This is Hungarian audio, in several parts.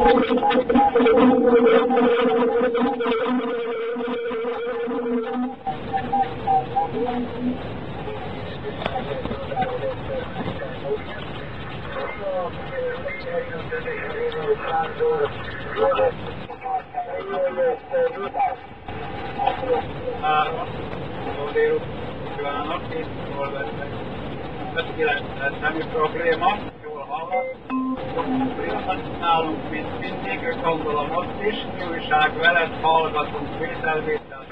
Semmi probléma, jól hallott. Nálunk, mint mindig, gondolom ott is, újság veled, hallgatunk, vétel.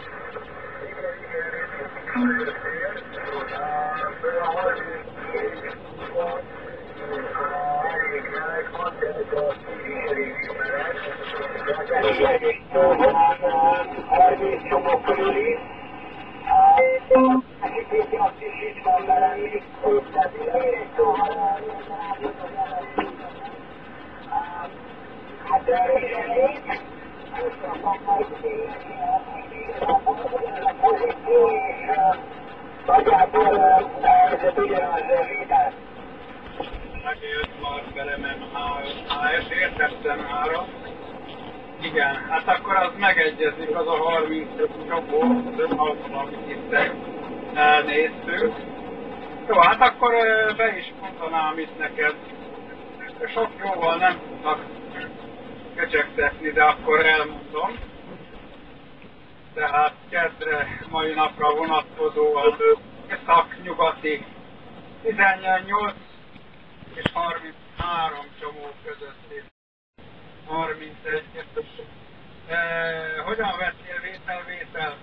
Megjött már velem MHS, értettem már. Igen, hát akkor az megegyezik, az a 35 csoport, amit itt elnéztük. Jó, hát akkor be is mondanám itt neked. Sok jóval nem tudnak kecsegtetni, de akkor elmondom. Tehát kedre, mai napra vonatkozóan észak-nyugati 18 és 33 csomó közötti 31. Hogyan vettél vétel?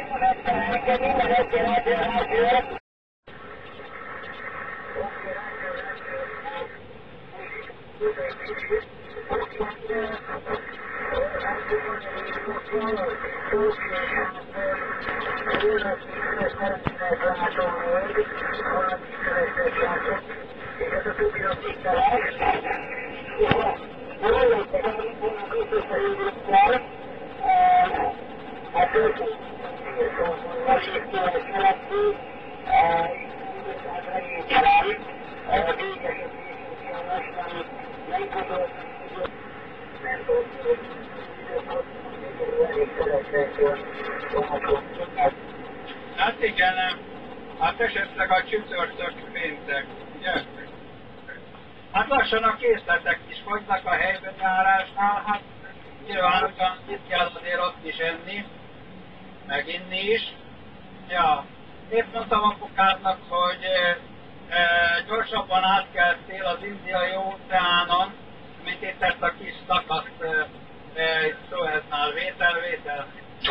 Hát igen, hát esetleg a csütörtök péntek, ugye? Hát lassan a készletek is fogynak a helyben járásnál, hát nyilván itt kell azért ott is enni, meg inni is. Ja, épp mondtam apukádnak, hogy gyorsabban átkeltél az Indiai óceánon, mint itt ezt a kis szakaszt itt Sueznál. Vétel.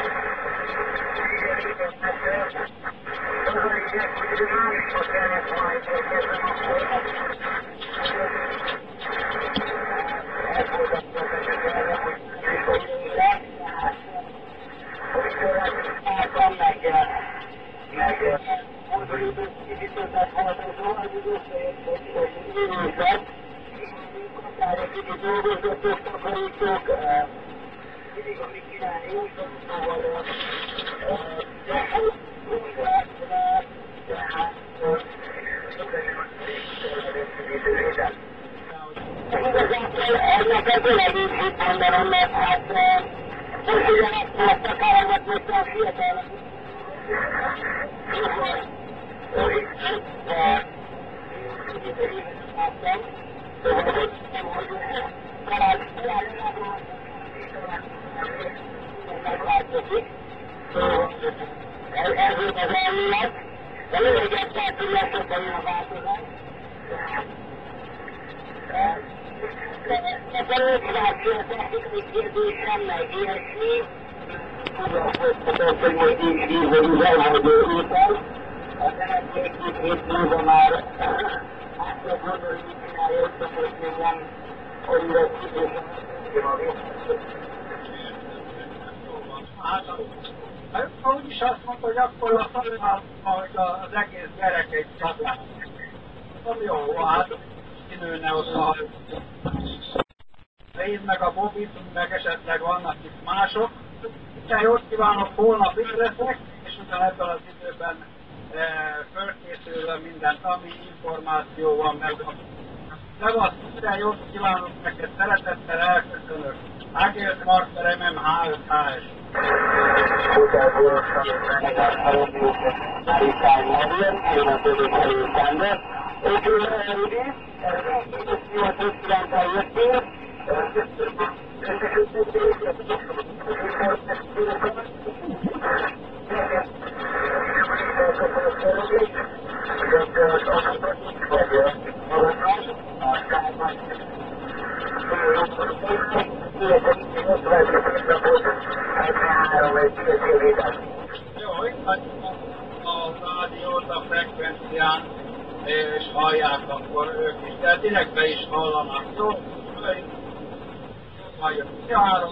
Úgy is azt mondta, hogy akkor a hogy az egész gyerek egy család. Jó, hát kinőne ott a én meg a Bobit, meg esetleg vannak itt mások. De jót kívánok, holnap itt leszek, és utána ebben az időben fölkészülve mindent, ami információ van meg. Szevasz, minden jót kívánok neked, szeretettel elköszönök. Ágélt Marker MMH5HS. Jó, itt hagyjuk a rádiót a frekvencián, és hallják akkor ők is, de direktbe is hallanak. Jó, halljuk. Járok.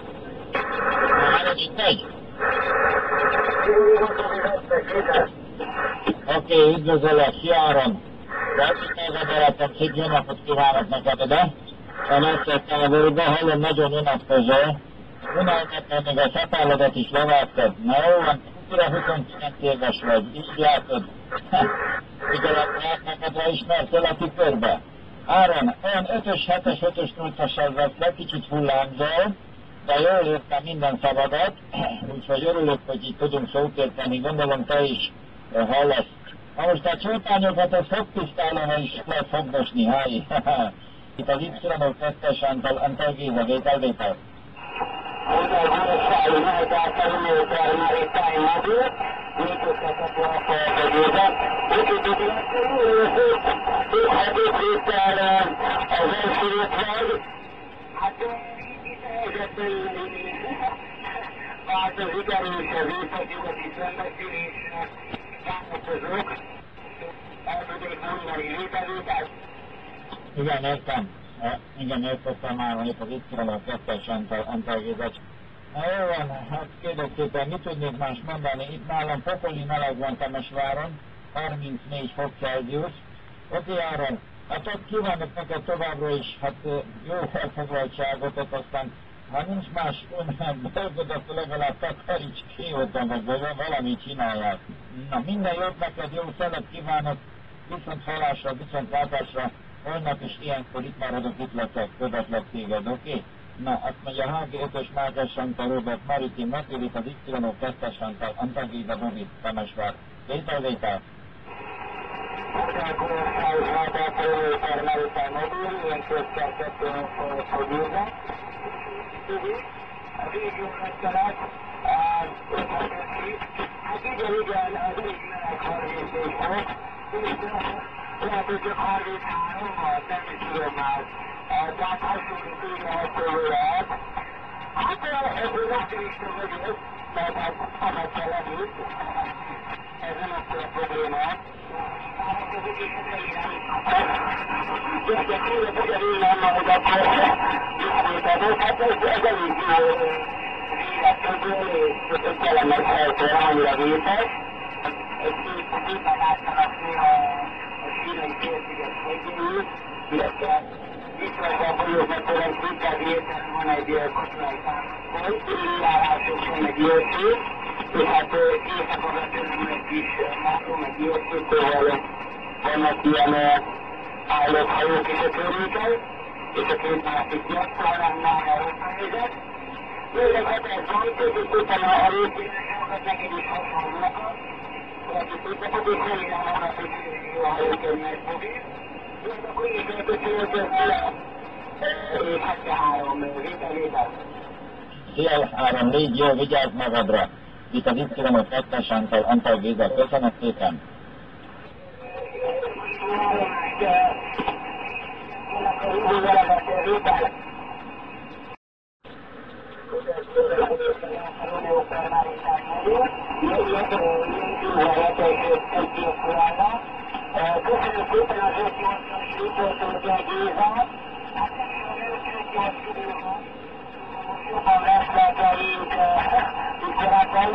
Oké, üdvözöllek, szia Áron! Barátom, szép jó napot kívánok neked ide! A megszedtem a vörökbe, hallom, nagyon unatkozol. Unalmatlan, még a szapálodat is levágtad. Na jó van, ukira 29 éves vagy, így látod. Figyelek, ismertél a tükörbe. Áron, olyan 5-ös, 7-es, 5-ös, 8-as veszlek, kicsit hullámzol, de jól értem minden szabadat, úgyhogy örülök, hogy így tudunk szót érteni, gondolom te is hallasz. Na most a csótányokat a fogtisztálóval is lehet fogdosni, háj. Itt az Y2-es Antal Géza vételvétel. Igen, értem. Igen, értettem már, hogy itt az Y2-es Antal Géza. Na jó van, hát kérlek szépen, mit tudnék más mondani? Itt nálam pokoli meleg van Temesváron, 34 fok Celsius. Oké, Áron, hát ott kívánok neked továbbra is, hát jó elfoglaltságot, ott aztán, ha nincs más dolgod, akkor legalább takaríts ki ottan, vagy valamit csinálják. Na, minden jót neked, jó szelet kívánok, viszont hallásra, viszont látásra, holnap is ilyenkor itt maradok, itt leszek, követlek téged, oké? Na, azt mondja, HG5-ös Mágás Antal Robert Maritim megkövet az Y2-es Antal Géza Bobit Temesvár. Vétel. Lehet, hogy csak 33 van, nem is tudom már. Tehát hasonló tényleg lehet. Hát ebből optimista vagyok, mert hát szabad kell lenni. Ez nem akkor a probléma. Hát ez egy ideírás. De tényleg ugyanúgy lenne, hogy akkor ismételők. Hát ez elég jó élet közül, és kellemes helytől annyira vétes. Egy szépen látszanak néha a kínai félsziget hegyéül, illetve viszonylag folyóknak olyan szintén értelem van egy katonai támaszpont, állások van egy ilyesmi, és hát éjszakon van egy kis makro, meg ilyesmi, szóval vannak ilyen állott hajók is a környéken, és a két másik nyakszólan már a rossz helyzet. Jönnek hát ez van, és utána a részének neked is hasonlókat, valaki szépen, és remélem annak, hogy jó hajóként megfogni. És akkor így megköszönjük össze, és hát 3 vétel. Szia Áron, légy jó, vigyázz magadra! Itt az Y2-es Antal Géza, köszönöm szépen! Köszönöm szépen az 5-8-as riportot a Gézát. Hát most jobban veszlekeljünk itt korábban.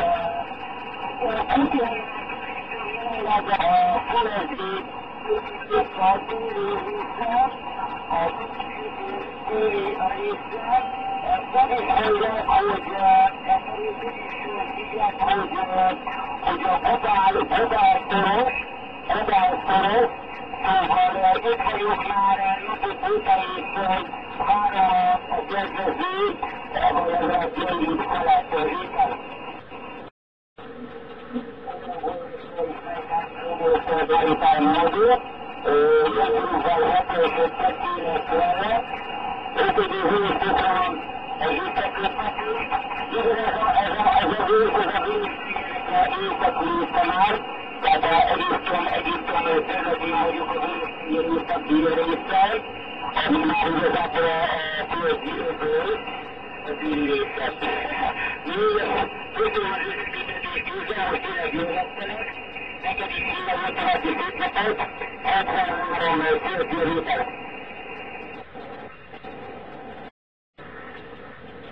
Jelenleg a Foresti partúri része, a téli a része. Nem is mondják, hogy hogy a Bodál-szoros, Szóval itt vagyok már napok óta, és várom a kedvezőt, vagy az a gyönyörű szalátor étel. Után megyek, Jogúval 72 kéne kellett, 5. hónapokon egy éteköttetés. Igen, ez a vők, ez a vőszíjének éjszakvészte már, tehát Egyiptom területén vagyok a vőszíjén észak-dél részsel, ami már igazából a földgyűlből, a déli részsel. Köszönöm az összekötetést, József, hogy tényleg jól vettenek. Neked is minden jót további szép napot, 73 földi a vétel.